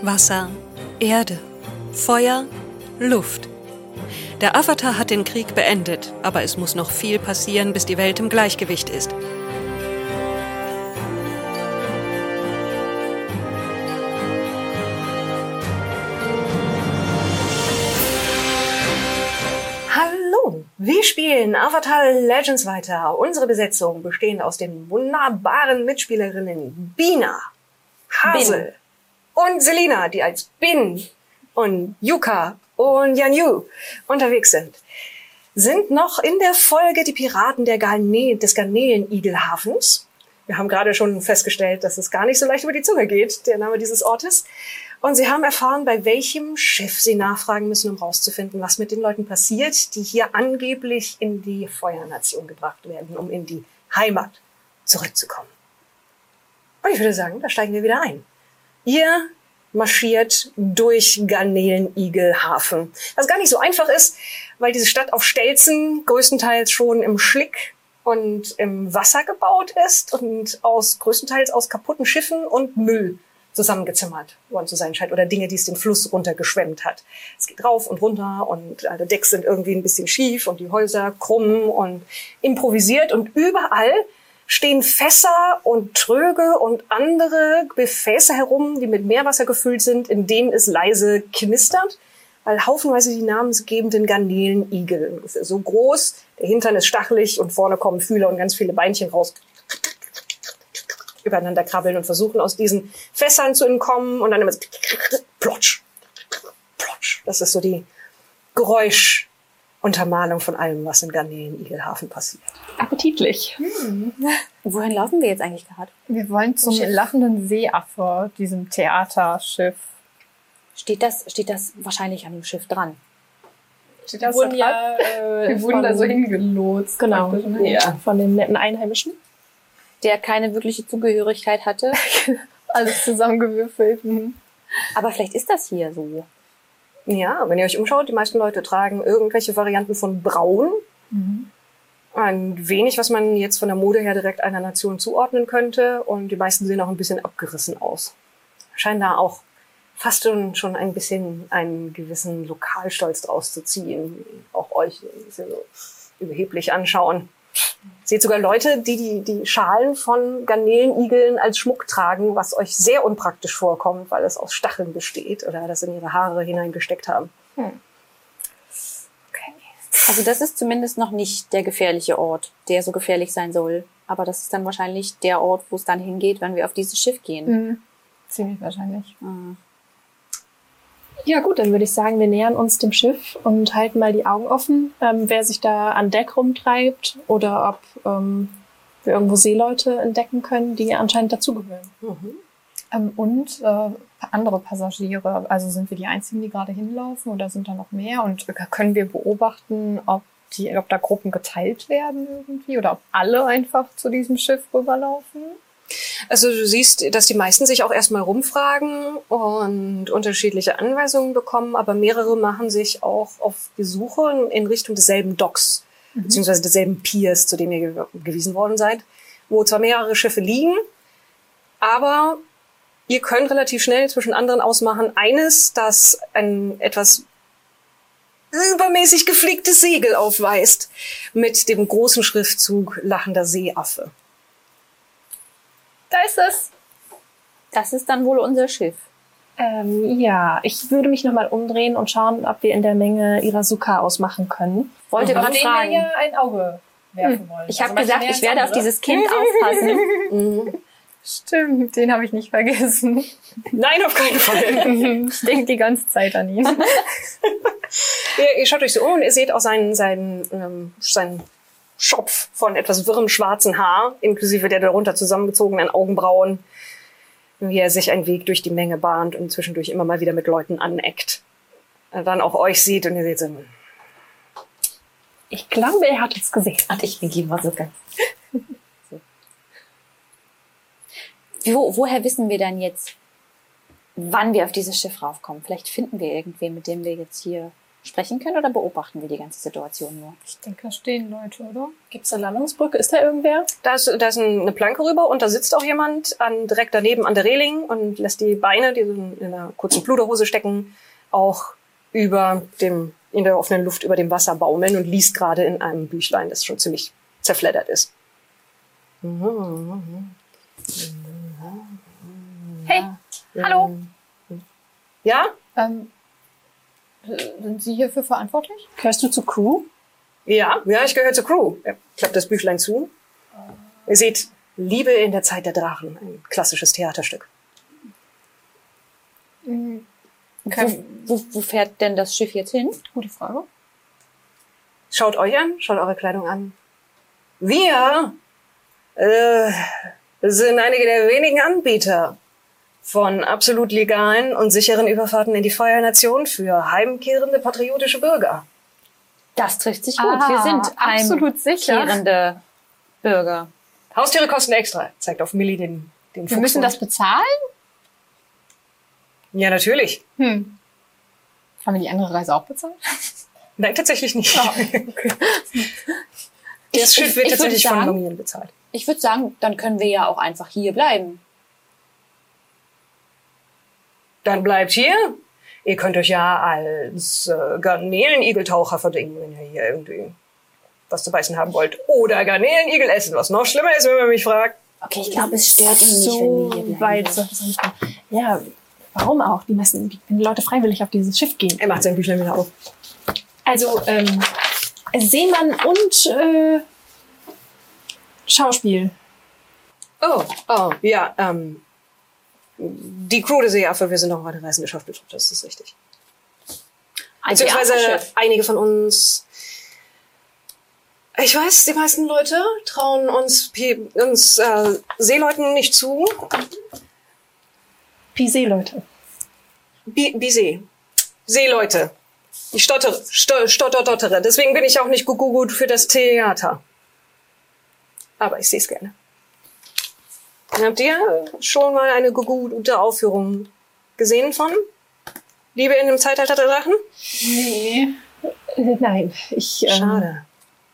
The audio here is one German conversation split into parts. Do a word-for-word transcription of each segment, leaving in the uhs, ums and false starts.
Wasser, Erde, Feuer, Luft. Der Avatar hat den Krieg beendet, aber es muss noch viel passieren, bis die Welt im Gleichgewicht ist. Hallo, wir spielen Avatar Legends weiter. Unsere Besetzung bestehend aus den wunderbaren Mitspielerinnen Bina, Hazel und Selina, die als Bin und Yuka und Yanyu unterwegs sind, sind noch in der Folge die Piraten der Garne- des Garnelen-Igelhafens. Wir haben gerade schon festgestellt, dass es gar nicht so leicht über die Zunge geht, der Name dieses Ortes. Und sie haben erfahren, bei welchem Schiff sie nachfragen müssen, um rauszufinden, was mit den Leuten passiert, die hier angeblich in die Feuernation gebracht werden, um in die Heimat zurückzukommen. Und ich würde sagen, da steigen wir wieder ein. Ihr marschiert durch Garnelen-Igelhafen. Was gar nicht so einfach ist, weil diese Stadt auf Stelzen größtenteils schon im Schlick und im Wasser gebaut ist und aus größtenteils aus kaputten Schiffen und Müll zusammengezimmert worden zu sein scheint oder Dinge, die es den Fluss runtergeschwemmt hat. Es geht rauf und runter und alle Decks sind irgendwie ein bisschen schief und die Häuser krumm und improvisiert und überall stehen Fässer und Tröge und andere Gefäße herum, die mit Meerwasser gefüllt sind, in denen es leise knistert, weil haufenweise die namensgebenden Garnelenigel, ungefähr so groß, der Hintern ist stachelig und vorne kommen Fühler und ganz viele Beinchen raus, übereinander krabbeln und versuchen, aus diesen Fässern zu entkommen und dann immer so plotsch, plotsch. Das ist so die Geräuschuntermalung von allem, was im Garnelen-Igelhafen passiert. Appetitlich. Hm. Wohin laufen wir jetzt eigentlich gerade? Wir wollen zum Schiff. lachenden Seeaffe, diesem Theaterschiff. Steht das, steht das wahrscheinlich an dem Schiff dran? Steht das wurden ja, äh, wir wurden da so hingelotst. Genau. Ne? Ja. Von den netten Einheimischen. Der keine wirkliche Zugehörigkeit hatte. Alles zusammengewürfelt. Mhm. Aber vielleicht ist das hier so. Ja, wenn ihr euch umschaut, die meisten Leute tragen irgendwelche Varianten von Braun. Mhm. Ein wenig, was man jetzt von der Mode her direkt einer Nation zuordnen könnte. Und die meisten sehen auch ein bisschen abgerissen aus. Scheinen da auch fast schon, schon ein bisschen einen gewissen Lokalstolz draus zu ziehen. Auch euch ein bisschen so überheblich anschauen. Seht sogar Leute, die, die die Schalen von Garnelenigeln als Schmuck tragen, was euch sehr unpraktisch vorkommt, weil es aus Stacheln besteht oder das in ihre Haare hineingesteckt haben. Hm. Also das ist zumindest noch nicht der gefährliche Ort, der so gefährlich sein soll. Aber das ist dann wahrscheinlich der Ort, wo es dann hingeht, wenn wir auf dieses Schiff gehen. Mhm. Ziemlich wahrscheinlich. Mhm. Ja gut, dann würde ich sagen, wir nähern uns dem Schiff und halten mal die Augen offen, ähm, wer sich da an Deck rumtreibt oder ob ähm, wir irgendwo Seeleute entdecken können, die anscheinend dazugehören. Mhm. Ähm, und äh, andere Passagiere, also sind wir die Einzigen, die gerade hinlaufen oder sind da noch mehr? Und können wir beobachten, ob die, ob da Gruppen geteilt werden irgendwie oder ob alle einfach zu diesem Schiff rüberlaufen? Also du siehst, dass die meisten sich auch erstmal rumfragen und unterschiedliche Anweisungen bekommen, aber mehrere machen sich auch auf die Suche in Richtung desselben Docks, mhm. beziehungsweise desselben Piers, zu dem ihr gewiesen worden seid, wo zwar mehrere Schiffe liegen, aber ihr könnt relativ schnell zwischen anderen ausmachen, eines, das ein etwas übermäßig geflicktes Segel aufweist, mit dem großen Schriftzug Lachender Seeaffe. Da ist es. Das ist dann wohl unser Schiff. Ähm, ja, ich würde mich nochmal umdrehen und schauen, ob wir in der Menge Irasuka ausmachen können. Wollte gerade fragen. Wir ein Auge werfen wollen. Ich habe gesagt, ich werde auf dieses Kind aufpassen. Mhm. Stimmt, den habe ich nicht vergessen. Nein, auf keinen Fall. Ich denke die ganze Zeit an ihn. ihr, ihr schaut euch so um und ihr seht auch seinen, seinen, ähm, seinen Schopf von etwas wirrem schwarzen Haar, inklusive der darunter zusammengezogenen Augenbrauen, wie er sich einen Weg durch die Menge bahnt und zwischendurch immer mal wieder mit Leuten aneckt. Er dann auch euch sieht und ihr seht so... Ich glaube, er hat es gesehen. Und ich bin mal so ganz... so. Wo, woher wissen wir denn jetzt, wann wir auf dieses Schiff raufkommen? Vielleicht finden wir irgendwen, mit dem wir jetzt hier sprechen können oder beobachten wir die ganze Situation nur? Ich denke, da stehen Leute, oder? Gibt es eine Landungsbrücke? Ist da irgendwer? Da ist, da ist eine Planke rüber und da sitzt auch jemand an, direkt daneben an der Reling und lässt die Beine, die so in einer kurzen Pluderhose stecken, auch über dem, in der offenen Luft über dem Wasser baumeln und liest gerade in einem Büchlein, das schon ziemlich zerfleddert ist. Hey, hallo. Ja? Ähm, sind Sie hierfür verantwortlich? Gehörst du zur Crew? Ja, ja, ich gehöre zur Crew. Er klappt das Büchlein zu. Ihr seht Liebe in der Zeit der Drachen, ein klassisches Theaterstück. Mhm. Wo, wo, wo fährt denn das Schiff jetzt hin? Gute Frage. Schaut euch an, schaut eure Kleidung an. Wir äh, sind einige der wenigen Anbieter von absolut legalen und sicheren Überfahrten in die Feuernation für heimkehrende patriotische Bürger. Das trifft sich gut. Ah, wir sind absolut sicher. heimkehrende Bürger. Haustiere kosten extra. Zeigt auf Millie den, den Wir müssen das bezahlen? Ja, natürlich. Hm. Haben wir die andere Reise auch bezahlt? Nein, tatsächlich nicht. Oh, okay. Das Schiff wird ich tatsächlich würde von sagen- Longyear bezahlt. Ich würde sagen, dann können wir ja auch einfach hier bleiben. Dann bleibt hier. Ihr könnt euch ja als äh, Garnelen-Igeltaucher verdingen, wenn ihr hier irgendwie was zu beißen haben wollt. Oder Garnelen-Igel essen, was noch schlimmer ist, wenn man mich fragt. Okay, ich glaube, es stört ihn nicht, So wenn wir hier bleiben. weit soll es nicht kommen. Ja, warum auch? Die müssen, die, wenn die Leute freiwillig auf dieses Schiff gehen. Er macht sein Büchlein wieder auf. Also, ähm, Seemann und äh, Schauspiel. Oh, oh, ja, ähm, die Crew der Seeaffe, wir sind noch bei der Reisende Schauspieltruppe, das ist richtig. Ein Beziehungsweise Theaterschiff. einige von uns, ich weiß, die meisten Leute trauen uns, Pi- uns äh, Seeleuten nicht zu. Pisee-Leute. Bi- Bisee. Seeleute. Ich stottere, sto- stotterdottere. Deswegen bin ich auch nicht gu- gu- gut für das Theater. Aber ich sehe es gerne. Habt ihr schon mal eine gu- gute Aufführung gesehen von Liebe in dem Zeitalter der Drachen? Nee. Äh, Nein, ich. Ähm, Schade.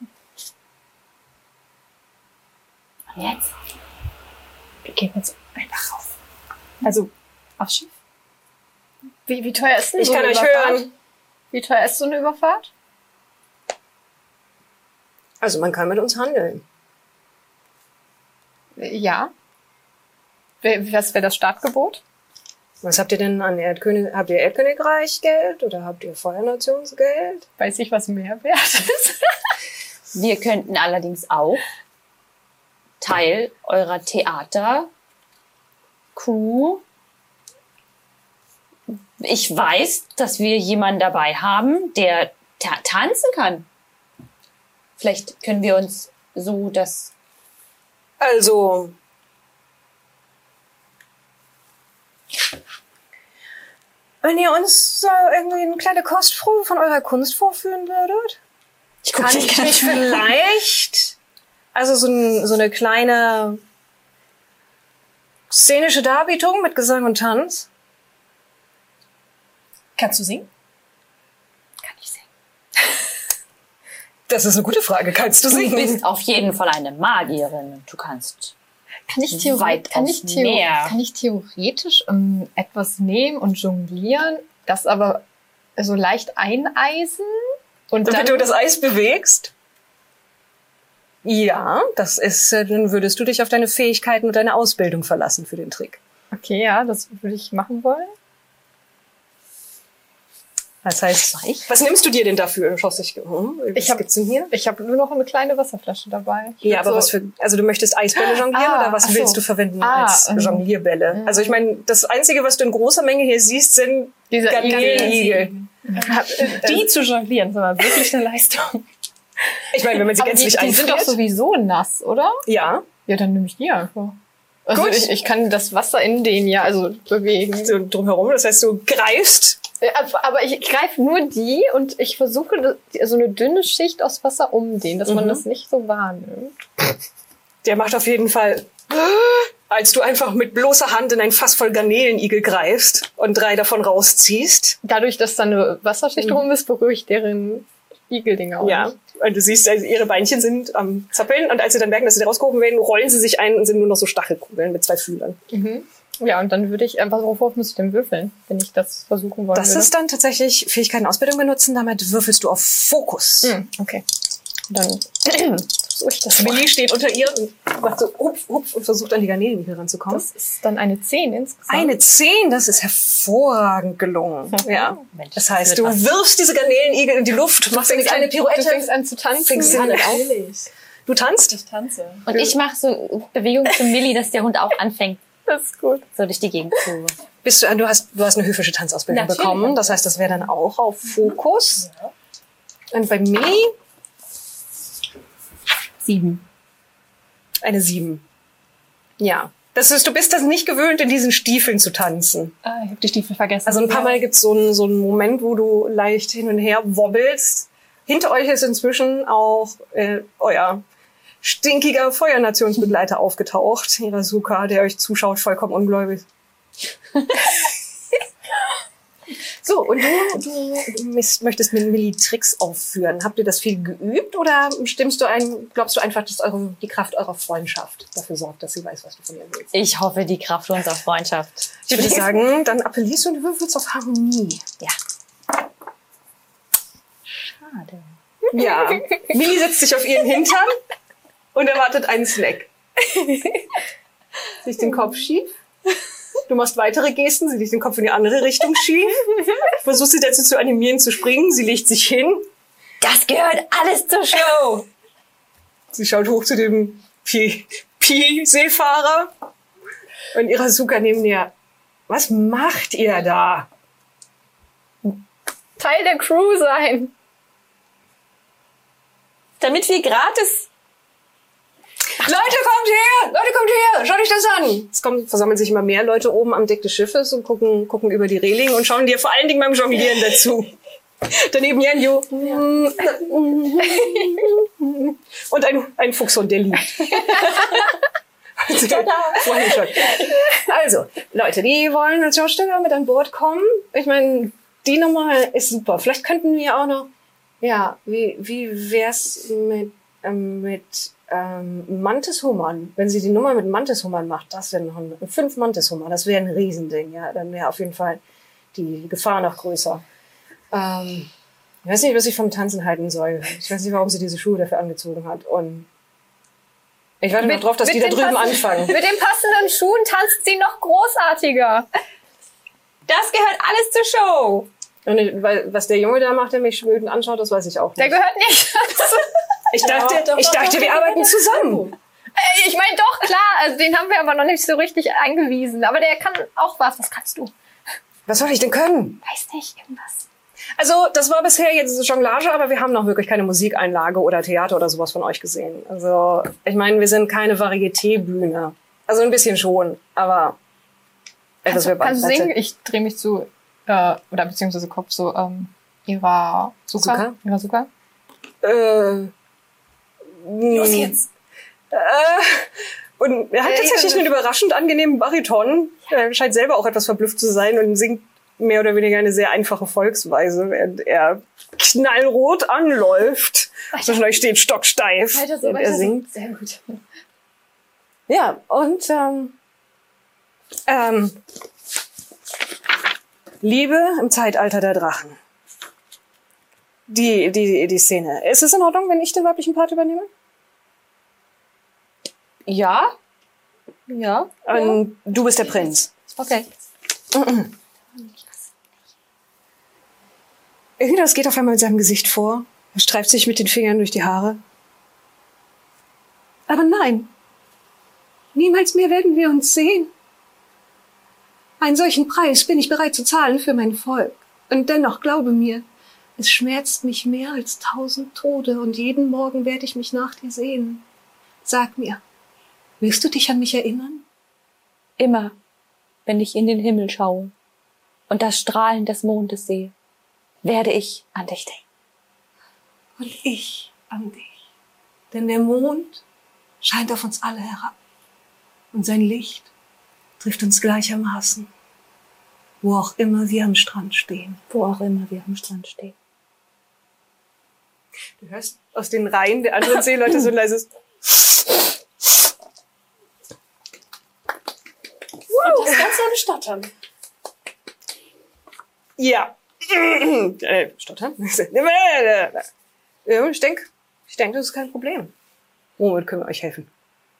Jetzt? Wir gehen jetzt einfach rauf. Also, aufs Schiff? Wie, wie teuer ist denn Ich so kann eine euch Überfahrt? hören. Wie teuer ist so eine Überfahrt? Also man kann mit uns handeln. Ja. Wer- Was wäre das Startgebot? Was habt ihr denn an Erdkönig? Habt ihr Erdkönigreich Geld oder habt ihr Feuernationsgeld? Weiß ich, was mehr wert ist. Wir könnten allerdings auch Teil eurer Theater-Crew. Ich weiß, dass wir jemanden dabei haben, der ta tanzen kann. Vielleicht können wir uns so das... Also wenn ihr uns äh, irgendwie eine kleine Kostprobe von eurer Kunst vorführen würdet, Ich kann ich mich vielleicht, also so, ein, so eine kleine szenische Darbietung mit Gesang und Tanz. Kannst du singen? Kann ich singen. Das ist eine gute Frage. Kannst du Du singen? bist auf jeden Fall eine Magierin und du kannst... Kann ich, theore Weitaus kann, ich theo mehr. kann ich theoretisch ähm, etwas nehmen und jonglieren, das aber so leicht eineisen und Damit dann... du das Eis bewegst? Ja, das ist, äh, dann würdest du dich auf deine Fähigkeiten und deine Ausbildung verlassen für den Trick. Okay, ja, das würde ich machen wollen. Das heißt, was nimmst du dir denn dafür? Du schaust dich, hm, was Ich hab- gibt's denn hier? Ich habe nur noch eine kleine Wasserflasche dabei. Ich Ja, würd aber so, was für, also du möchtest Eisbälle jonglieren Ah, oder was ach so. willst du verwenden Ah, als ähm, Jonglierbälle? Also ich meine, das Einzige, was du in großer Menge hier siehst, sind Diese Garnelenigel. Die zu jonglieren, sondern wirklich eine Leistung. Ich meine, wenn man sie Aber die, gänzlich die sind doch einfriert. sowieso nass, oder? Ja, Ja, dann nehme ich die einfach. Also Gut. ich, ich kann das Wasser in denen ja also bewegen. so drumherum. Das heißt, du greifst. Äh, Aber ich greife nur die und ich versuche das- die- so eine dünne Schicht aus Wasser um den, dass man Mhm. das nicht so wahrnimmt. Der macht auf jeden Fall als du einfach mit bloßer Hand in ein Fass voll Garnelenigel greifst und drei davon rausziehst. Dadurch, dass da eine Wasserschicht rum ist, berühre ich deren Igeldinger auch. Ja, und du siehst, also ihre Beinchen sind am Zappeln und als sie dann merken, dass sie da rausgehoben werden, rollen sie sich ein und sind nur noch so Stachelkugeln mit zwei Fühlern. Mhm. Ja, und dann würde ich einfach, worauf muss ich denn würfeln, wenn ich das versuchen wollen Das würde? ist dann tatsächlich Fähigkeiten-Ausbildung benutzen, damit würfelst du auf Fokus. Mhm, okay. Dann versuche ich das mal. Millie steht unter ihr und macht so hupf, hupf und versucht an die Garnelenigel ranzukommen. Das ist dann eine zehn insgesamt. Eine zehn, das ist hervorragend gelungen. Ja. Mensch, Das heißt, wird du was. wirfst diese Garnelenigel in die Luft, machst eine kleine Pirouette. Du fängst an zu tanzen. Fängst Ja, an auf. natürlich. Du tanzt? Ich tanze. Und ich mache so Bewegungen zu Millie, dass der Hund auch anfängt, Das ist gut. so durch die Gegend zu. Bist du, du hast, du hast eine höfische Tanzausbildung Natürlich. bekommen. Das heißt, das wäre dann auch auf Fokus. Und bei Millie Sieben. eine sieben. Ja. Das ist, du bist das nicht gewöhnt, in diesen Stiefeln zu tanzen. Ah, ich habe die Stiefel vergessen. Also ein paar Mal gibt's so einen, so einen Moment, wo du leicht hin und her wobbelst. Hinter euch ist inzwischen auch äh, euer stinkiger Feuernationsbegleiter aufgetaucht, Hirasuka, der euch zuschaut, vollkommen ungläubig. So, und du, du, du miss- möchtest mit Millie Tricks aufführen. Habt ihr das viel geübt oder stimmst du ein, glaubst du einfach, dass eure, die Kraft eurer Freundschaft dafür sorgt, dass sie weiß, was du von ihr willst? Ich hoffe, die Kraft unserer Freundschaft. Ich würde sagen, dann appellierst du und du würfelst auf Harmonie. Ja. Schade. Ja. Millie setzt sich auf ihren Hintern und erwartet einen Snack. Sich den Kopf schief. Du machst weitere Gesten, sie legt den Kopf in die andere Richtung schief. Versuchst sie dazu zu animieren, zu springen. Sie legt sich hin. Das gehört alles zur Show. Sie schaut hoch zu dem Pi- Pi-Seefahrer. Und Hirasuka neben ihr. Was macht ihr da? Teil der Crew sein. Damit wir gratis... Leute, kommt her! Leute, kommt her! Schaut euch das an! Es kommen, versammeln sich immer mehr Leute oben am Deck des Schiffes und gucken, gucken über die Reling und schauen dir vor allen Dingen beim Jonglieren dazu. Daneben Janjo. Und ein, ein Fuchshund, der liegt. Vorhin schon. Also, Leute, die wollen als Schauspieler mit an Bord kommen. Ich meine, die Nummer ist super. Vielleicht könnten wir auch noch, ja, wie, wie wär's mit, ähm, mit ähm, Mantishummern? Wenn sie die Nummer mit Mantishummern macht, das wäre noch ein, fünf Mantishummer, das wäre ein Riesending, ja. Dann wäre auf jeden Fall die Gefahr noch größer. Ähm, ich weiß nicht, was ich vom Tanzen halten soll. Ich weiß nicht, warum sie diese Schuhe dafür angezogen hat. Und ich warte noch drauf, dass die da den drüben passen- anfangen. Mit den passenden Schuhen tanzt sie noch großartiger. Das gehört alles zur Show. Und ich, weil, was der Junge da macht, der mich schwülend anschaut, das weiß ich auch Der nicht. gehört nicht dazu. Ich dachte, doch, ich doch, dachte, doch, wir doch, arbeiten doch. zusammen. Äh, Ich meine doch, klar, also den haben wir aber noch nicht so richtig eingewiesen. Aber der kann auch was. Was kannst du? Was soll ich denn können? Weiß nicht, irgendwas. Also, das war bisher jetzt Jonglage, aber wir haben noch wirklich keine Musikeinlage oder Theater oder sowas von euch gesehen. Also, ich meine, wir sind keine Varieté-Bühne. Also ein bisschen schon, aber etwas Kannst du, kannst du Bandbreite. singen? Ich drehe mich zu, äh, oder beziehungsweise Kopf so, ähm, Ira Suka. Suka? Ira Suka. Äh, Los jetzt. Äh, und er hat Äh, tatsächlich ja, einen überraschend angenehmen Bariton. Er scheint selber auch etwas verblüfft zu sein und singt mehr oder weniger eine sehr einfache Volksweise, während er knallrot anläuft. Zwischen euch steht stocksteif. Weiter so, und weiter er so. singt. Sehr gut. Ja, und ähm, ähm, Liebe im Zeitalter der Drachen. Die, die, die Szene. Ist es in Ordnung, wenn ich den weiblichen Part übernehme? Ja? Ja? Und du bist der Prinz. Okay. Irgendwas geht auf einmal in seinem Gesicht vor. Er streift sich mit den Fingern durch die Haare. Aber nein. Niemals mehr werden wir uns sehen. Einen solchen Preis bin ich bereit zu zahlen für mein Volk. Und dennoch glaube mir, es schmerzt mich mehr als tausend Tode und jeden Morgen werde ich mich nach dir sehen. Sag mir, willst du dich an mich erinnern? Immer, wenn ich in den Himmel schaue und das Strahlen des Mondes sehe, werde ich an dich denken. Und ich an dich. Denn der Mond scheint auf uns alle herab. Und sein Licht trifft uns gleichermaßen, wo auch immer wir am Strand stehen. Wo auch immer wir am Strand stehen. Du hörst aus den Reihen der anderen Seeleute so ein leises Und das Ganze ohne Stottern. Ja. äh, Stottern? Ja, ich denke, ich denke, das ist kein Problem. Womit können wir euch helfen?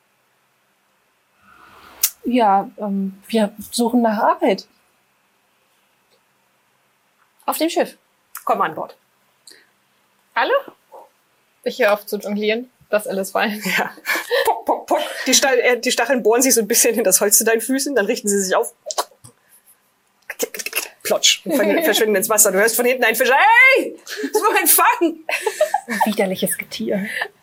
Ja, ähm, wir suchen nach Arbeit. Auf dem Schiff. Komm an Bord. Alle? Ich höre auf zu jonglieren. Das alles fein. Ja. Pock, pock, pock. Die, Stach äh, die Stacheln bohren sich so ein bisschen in das Holz zu deinen Füßen, dann richten sie sich auf. Plotsch. Und verschwinden ins Wasser. Du hörst von hinten einen Fischer. Hey! Das war ein Fang! Widerliches Getier.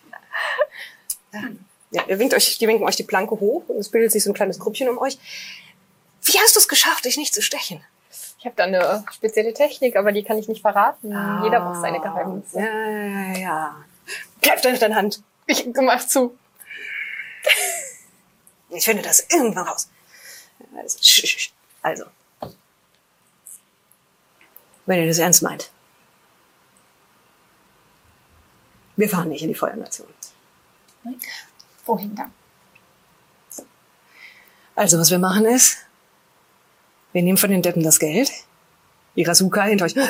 Ja, ihr winkt euch, die winken euch die Planke hoch und es bildet sich so ein kleines Grüppchen um euch. Wie hast du es geschafft, dich nicht zu stechen? Ich habe da eine spezielle Technik, aber die kann ich nicht verraten. Ah. Jeder braucht seine Geheimnisse. Ja, ja, ja. Greif deine deine Hand. Ich mach zu. Ich finde das irgendwann raus. Also, sch, sch, sch. also. Wenn ihr das ernst meint. Wir fahren nicht in die Feuernation. Wohin dann? Also, was wir machen ist, wir nehmen von den Deppen das Geld. Irasuka hinter euch. Wir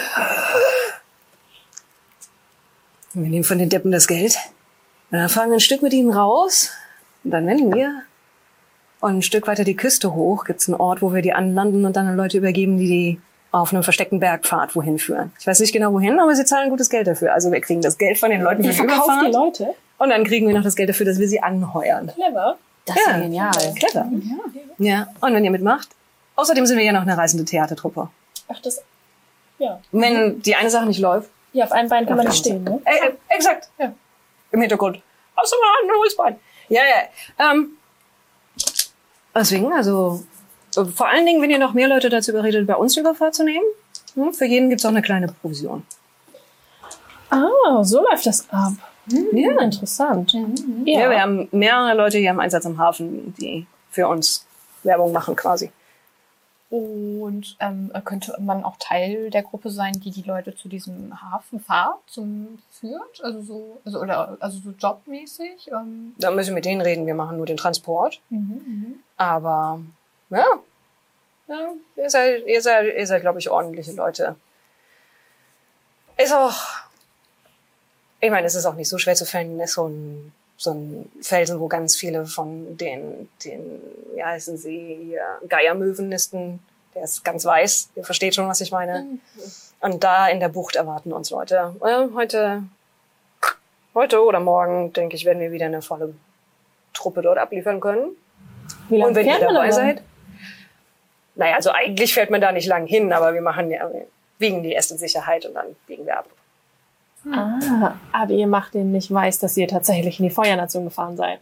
nehmen von den Deppen das Geld. Und dann fahren wir ein Stück mit ihnen raus. Und dann wenden wir. Und ein Stück weiter die Küste hoch gibt's einen Ort, wo wir die anlanden und dann an Leute übergeben, die die auf einem versteckten Bergpfad wohin führen. Ich weiß nicht genau wohin, aber sie zahlen gutes Geld dafür. Also wir kriegen das Geld von den Leuten für die Überfahrt. Die Leute? Und dann kriegen wir noch das Geld dafür, dass wir sie anheuern. Clever. Das ist Ja. ja genial. Clever. Ja. Und wenn ihr mitmacht. Außerdem sind wir ja noch eine reisende Theatertruppe. Ach, das... Ja. Wenn die eine Sache nicht läuft. Ja, auf einem Bein kann man Auf nicht der stehen, ne? Äh, äh, exakt. Ja. Im Hintergrund. Außer mal ein hohes Bein. Ja, ja. Ähm, deswegen, also, äh, vor allen Dingen, wenn ihr noch mehr Leute dazu überredet, bei uns die Überfahrt zu nehmen, hm, für jeden gibt's auch eine kleine Provision. Ah, so läuft das ab. Ja. Interessant. Ja. Ja, wir haben mehrere Leute hier im Einsatz am Hafen, die für uns Werbung machen quasi. Und ähm, könnte man auch Teil der Gruppe sein, die die Leute zu diesem Hafen fahrt, zum führt? Also so, also, oder, also so jobmäßig? Ähm. Da müssen wir mit denen reden, wir machen nur den Transport. Mhm, Aber, ja, ja ihr seid, ihr seid, ihr seid, glaube ich, ordentliche Leute. Ist auch, ich meine, es ist auch nicht so schwer zu finden, ist so ein, so ein Felsen, wo ganz viele von den, den, wie heißen sie, hier, Geiermöwennisten, der ist ganz weiß, ihr versteht schon, was ich meine. Mhm. Und da in der Bucht erwarten uns Leute. Ja, heute, heute oder morgen, denke ich, werden wir wieder eine volle Truppe dort abliefern können. Wie lange Und wenn ihr fährt man dabei dann? seid, naja, also eigentlich fährt man da nicht lang hin, aber wir machen ja, wir wiegen die erste Sicherheit und dann biegen wir ab. Ah, aber ihr macht denen nicht weiß, dass ihr tatsächlich in die Feuernation gefahren seid.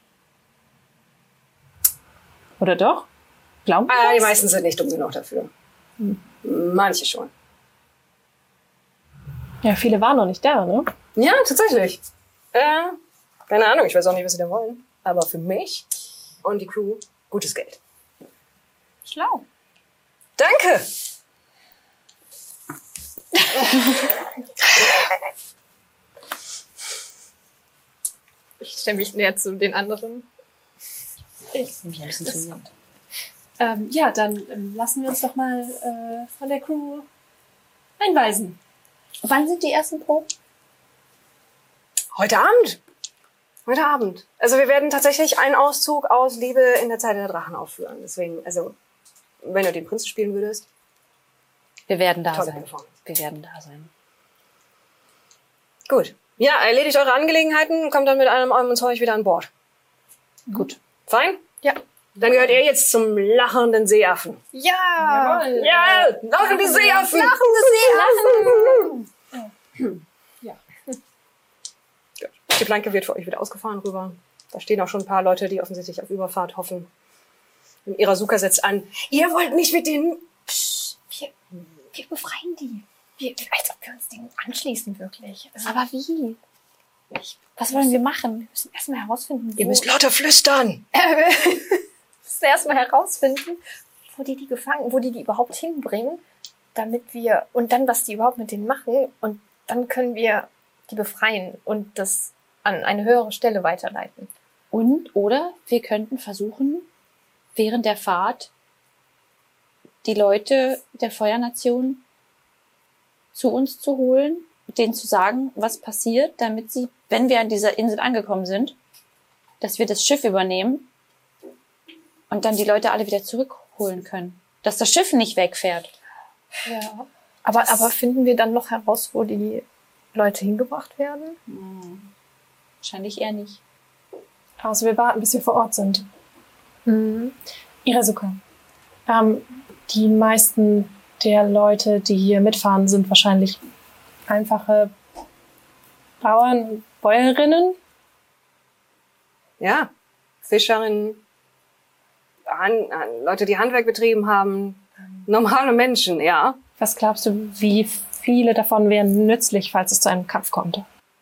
Oder doch? Glauben Ah, die das? meisten sind nicht dumm genug dafür. Hm. Manche schon. Ja, viele waren noch nicht da, ne? Ja, tatsächlich. Äh, keine Ahnung, ich weiß auch nicht, was sie da wollen. Aber für mich und die Crew gutes Geld. Schlau. Danke! Ich stelle mich näher zu den anderen. Ich bin ein bisschen zu Ähm, ja, dann ähm, lassen wir uns doch mal äh, von der Crew einweisen. Wann sind die ersten Proben? Heute Abend. Heute Abend. Also wir werden tatsächlich einen Auszug aus Liebe in der Zeit der Drachen aufführen. Deswegen, also, wenn du den Prinzen spielen würdest. Wir werden da Tolle sein. Performance. Wir werden da sein. Gut. Ja, erledigt eure Angelegenheiten und kommt dann mit einem eurem Zeug wieder an Bord. Gut. Fein? Ja. Dann gehört ihr jetzt zum lachenden Seeaffen. Ja! Ja, lachende Seeaffen! Lachende Seeaffen! Ja. Die Planke wird für euch wieder ausgefahren rüber. Da stehen auch schon ein paar Leute, die offensichtlich auf Überfahrt hoffen. Und Irasuka setzt an. Ihr wollt nicht mit denen... Psst, wir, wir befreien die. Wir, als ob wir uns denen anschließen, wirklich. Also, Aber wie? ich, was wollen wir machen? Wir müssen erstmal herausfinden, wo... Ihr müsst lauter flüstern. müssen erstmal herausfinden, wo die die gefangen, wo die die überhaupt hinbringen, damit wir, und dann, was die überhaupt mit denen machen, und dann können wir die befreien und das an eine höhere Stelle weiterleiten. Und, oder wir könnten versuchen, während der Fahrt die Leute der Feuernation zu uns zu holen, denen zu sagen, was passiert, damit sie, wenn wir an dieser Insel angekommen sind, dass wir das Schiff übernehmen und dann die Leute alle wieder zurückholen können. Dass das Schiff nicht wegfährt. Ja. Aber, aber finden wir dann noch heraus, wo die Leute hingebracht werden? Hm. Wahrscheinlich eher nicht. Also wir warten, bis wir vor Ort sind. Mhm. Irazuka, ähm, die meisten der Leute, die hier mitfahren, sind wahrscheinlich einfache Bauern, Bäuerinnen. Ja, Fischerinnen, Han Han- Leute, die Handwerk betrieben haben, normale Menschen, ja. Was glaubst du, wie viele davon wären nützlich, falls es zu einem Kampf kommt?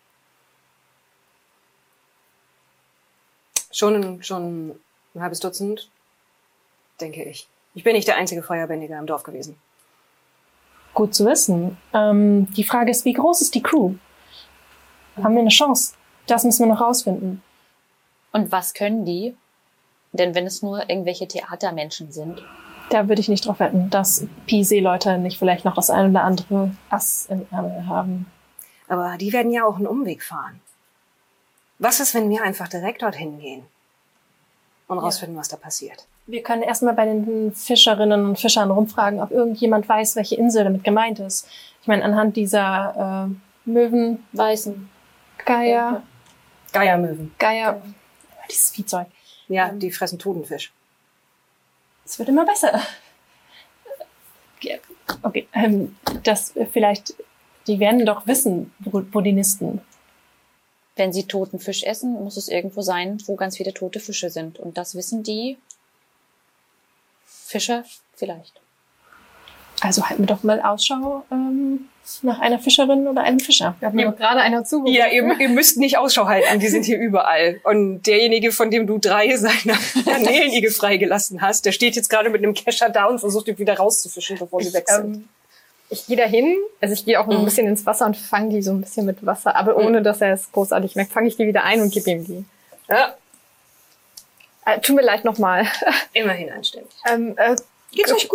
Schon, schon ein halbes Dutzend, denke ich. Ich bin nicht der einzige Feuerbändiger im Dorf gewesen. Gut zu wissen. Ähm, die Frage ist, wie groß ist die Crew? Haben wir eine Chance? Das müssen wir noch rausfinden. Und was können die? Denn wenn es nur irgendwelche Theatermenschen sind. Da würde ich nicht drauf wetten, dass Pi-Seeleute nicht vielleicht noch das ein oder andere Ass im Ärmel haben. Aber die werden ja auch einen Umweg fahren. Was ist, wenn wir einfach direkt dorthin gehen und rausfinden, was da passiert? Wir können erstmal bei den Fischerinnen und Fischern rumfragen, ob irgendjemand weiß, welche Insel damit gemeint ist. Ich meine, anhand dieser äh, Möwen, Weißen. Geier, Geiermöwen. Geier, dieses Viehzeug. Ja, die fressen Totenfisch. Es wird immer besser. Ja, okay, ähm, das äh, vielleicht, die werden doch wissen, wo, wo die nisten. Wenn sie toten Fisch essen, muss es irgendwo sein, wo ganz viele tote Fische sind. Und das wissen die Fischer vielleicht. Also halten wir doch mal Ausschau ähm, nach einer Fischerin oder einem Fischer. Wir haben mir gerade einer zugerufen. Ja, ihr, ihr müsst nicht Ausschau halten, die sind hier überall. Und derjenige, von dem du drei seiner Garnelenigel freigelassen hast, der steht jetzt gerade mit einem Kescher da und versucht, ihn wieder rauszufischen, bevor sie Ich, weg sind. ähm, ich gehe dahin, also ich gehe auch noch ein bisschen ins Wasser und fange die so ein bisschen mit Wasser, aber ohne, dass er es großartig merkt, fange ich die wieder ein und gebe ihm die. Ja, Äh, tut mir leid nochmal. immerhin anständig. ähm, äh, Geht's euch gut?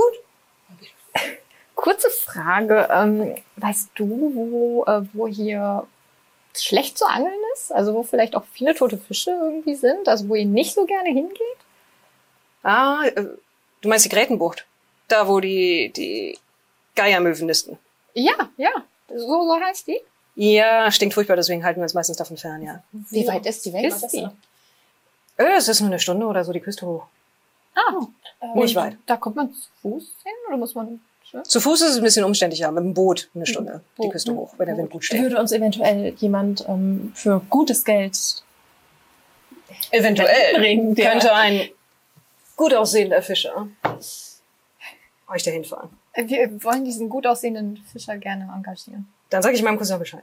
kurze Frage, ähm, weißt du, wo, äh, wo hier schlecht zu angeln ist? Also wo vielleicht auch viele tote Fische irgendwie sind? Also wo ihr nicht so gerne hingeht? Ah, äh, du meinst die Grätenbucht? Da, wo die, die Geiermöwen nisten. Ja, ja, so, so heißt die. Ja, stinkt furchtbar, deswegen halten wir uns meistens davon fern, ja. Wie weit ist die weg? Ist die? Äh, es ist nur eine Stunde oder so die Küste hoch. Ah, Nicht und weit. Da kommt man zu Fuß hin oder muss man... Zu Fuß ist es ein bisschen umständlicher, mit dem Boot eine Stunde die Boot, Küste ne? hoch, wenn der Wind gut steht. Würde uns eventuell jemand ähm, für gutes Geld Eventuell bringen, der- könnte ein gut aussehender Fischer euch dahin fahren. Wir wollen diesen gut aussehenden Fischer gerne engagieren. Dann sage ich meinem Cousin Bescheid.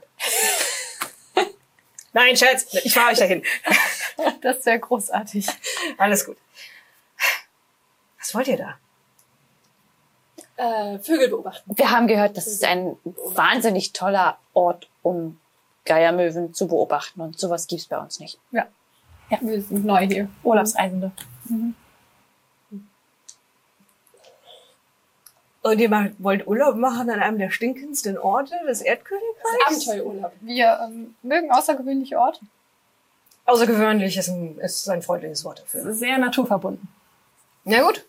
Nein, Scherz, ich fahre euch dahin. Das wäre großartig. Alles gut. Was wollt ihr da? äh, Vögel beobachten. Wir haben gehört, das ist ein wahnsinnig toller Ort, um Geiermöwen zu beobachten. Und sowas gibt's bei uns nicht. Ja. Ja, wir sind neu hier. Urlaubsreisende. Und ihr macht, wollt Urlaub machen an einem der stinkendsten Orte des Erdkönigreichs? Abenteuerurlaub. Wir ähm, mögen außergewöhnliche Orte. Außergewöhnlich ist ein, ist ein freundliches Wort dafür. Sehr naturverbunden. Na gut.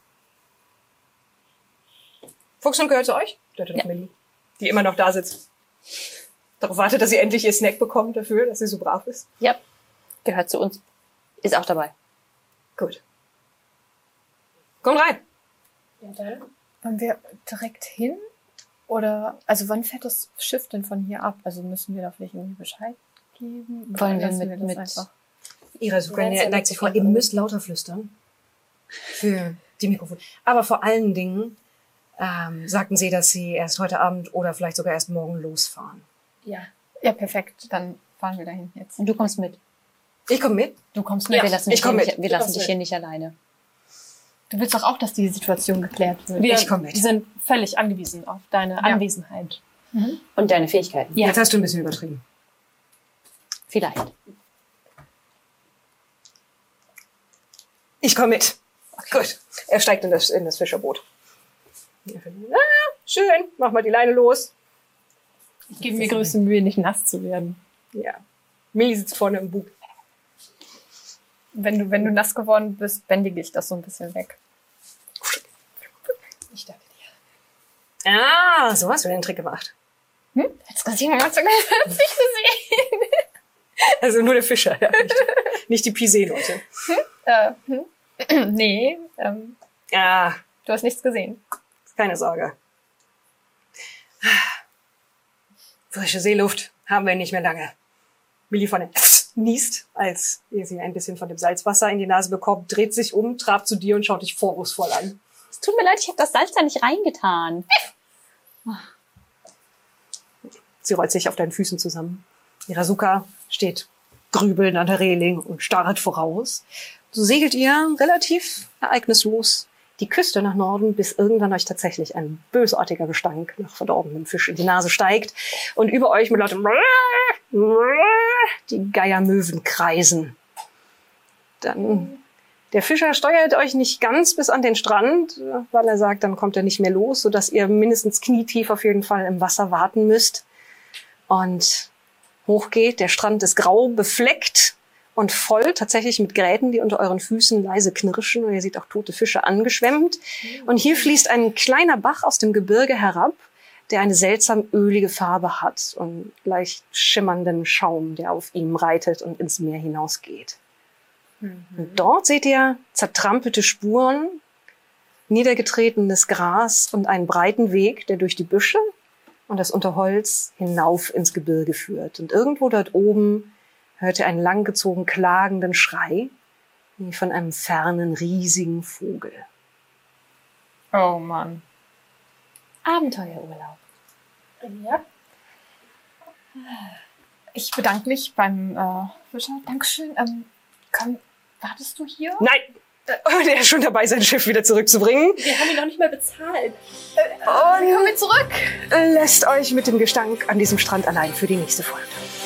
Fuchshund gehört zu euch? Deutet Ja. Millie, die immer noch da sitzt. Darauf wartet, dass sie endlich ihr Snack bekommt dafür, dass sie so brav ist. Ja, gehört zu uns. Ist auch dabei. Gut. Komm rein. Ja, dann. Wollen wir direkt hin? Oder, also wann fährt das Schiff denn von hier ab? Also müssen wir da vielleicht irgendwie Bescheid geben? Oder Wollen wir lassen mit- das mit- einfach? Ira Suka Ja, ist ja neigt sich vor, wirklich ihr gut. müsst lauter flüstern. Für die Mikrofone. Aber vor allen Dingen ähm, sagten sie, dass sie erst heute Abend oder vielleicht sogar erst morgen losfahren. Ja. Ja, perfekt. Dann fahren wir dahin jetzt. Und du kommst mit. Ich komme mit. Du kommst mit. Ja, wir lassen ich dich, komm hier, mit. nicht, wir Du lassen kommst dich mit. hier nicht alleine. Du willst doch auch, dass die Situation geklärt wird. Wir Ich komm mit. sind völlig angewiesen auf deine Anwesenheit. Und deine Fähigkeiten. Ja. Jetzt hast du ein bisschen übertrieben. Vielleicht. Ich komme mit. Gut. Er steigt in das, in das Fischerboot. Ah, schön. Mach mal die Leine los. Ich gebe mir größte Mühe, nicht nass zu werden. Ja. Millie sitzt vorne im Bug. Wenn du, wenn du nass geworden bist, bändige ich das so ein bisschen weg. Ich danke dir. Ah, so hast du den Trick gemacht. Hm? Hat's gesehen? Hat's nicht gesehen? Also nur der Fischer, ja. Nicht, nicht die Pisee-Leute. äh, hm? Nee, ähm, Ja, du hast nichts gesehen. keine Sorge. Frische Seeluft haben wir nicht mehr lange. Millie von der niest, als ihr sie ein bisschen von dem Salzwasser in die Nase bekommt, dreht sich um, trabt zu dir und schaut dich vorwurfsvoll an. Es tut mir leid, ich habe das Salz da nicht reingetan. Sie rollt sich auf deinen Füßen zusammen. Irazuka steht grübelnd an der Reling und starrt voraus. So segelt ihr relativ ereignislos die Küste nach Norden, bis irgendwann euch tatsächlich ein bösartiger Gestank nach verdorbenem Fisch in die Nase steigt und über euch mit lautem die Geiermöwen kreisen. Dann der Fischer steuert euch nicht ganz bis an den Strand, weil er sagt, dann kommt er nicht mehr los, sodass ihr mindestens knietief auf jeden Fall im Wasser warten müsst. Und hochgeht, der Strand ist grau befleckt und voll tatsächlich mit Gräten, die unter euren Füßen leise knirschen. Und ihr seht auch tote Fische angeschwemmt. Und hier fließt ein kleiner Bach aus dem Gebirge herab, der eine seltsam ölige Farbe hat und leicht schimmernden Schaum, der auf ihm reitet und ins Meer hinausgeht. Mhm. Und dort seht ihr zertrampelte Spuren, niedergetretenes Gras und einen breiten Weg, der durch die Büsche und das Unterholz hinauf ins Gebirge führt. Und irgendwo dort oben hört ihr einen langgezogen klagenden Schrei, wie von einem fernen, riesigen Vogel. Oh Mann. Abenteuerurlaub. Ja. Ich bedanke mich beim äh, Fischer. Dankeschön. Ähm, komm, wartest du hier? Nein! Und er ist schon dabei, sein Schiff wieder zurückzubringen. Wir haben ihn noch nicht mal bezahlt. Und Kommen wir zurück. lässt euch mit dem Gestank an diesem Strand allein für die nächste Folge.